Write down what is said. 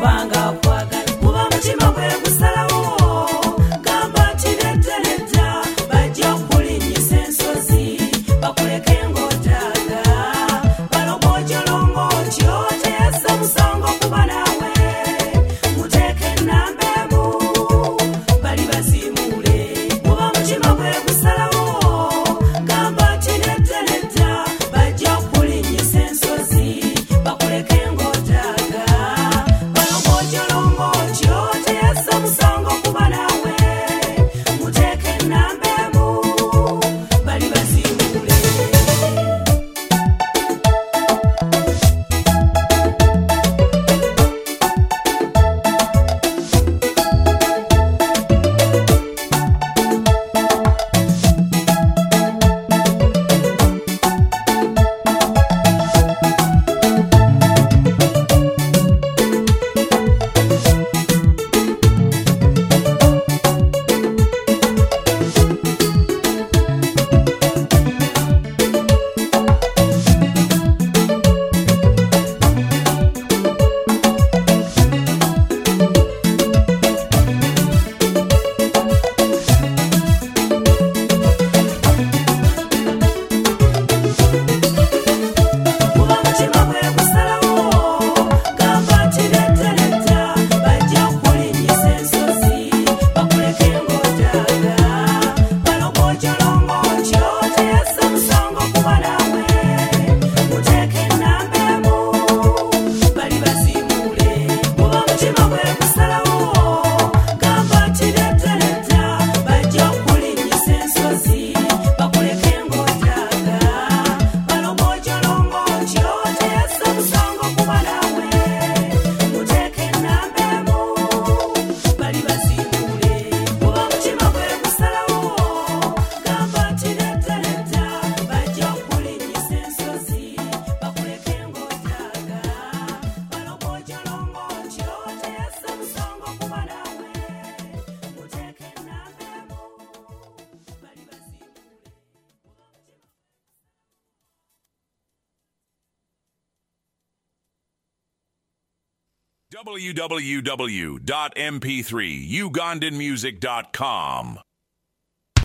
kubanga akwagala kuba mutima gwe gusalawo gamba nti nedda nedda bajja okulinnyisa ensozi bakuleke ng'otaaga balongojolongotyo teyassa musango kuba naawe muteeke ennamba emu bali bazimuule kuba mutima gwe gusalawo gamba nti nedda nedda bajja okulinnyisa ensozi bakuleke ng'otaaga balongojolongotyo teyassa musango kuba naawe muteeke ennamba emu bali bazimuule. Kuba mutima gwe gusalawo gamba nti nedda nedda bajja okulinnyisa ensozi bakuleke ng'otaaga balongojolongotyo teyassa musango kuba naawe muteeke ennamba emu bali bazimuule. Kuba mutima gwe gusalawo gamba nti nedda nedda bajja okulinnyisa ensozi bakuleke ng'otaaga balongojolongotyo teyassa musango kuba naawe muteeke ennamba emu bali bazimuule. Kuba mutima gwe gusalawo gamba nti nedda nedda bajja okulinnyisa ensozi bakuleke ng'otaaga balongojolongotyo teyassa musango kuba naawe muteeke ennamba emu bali bazimuule. www.mp3ugandanmusic.com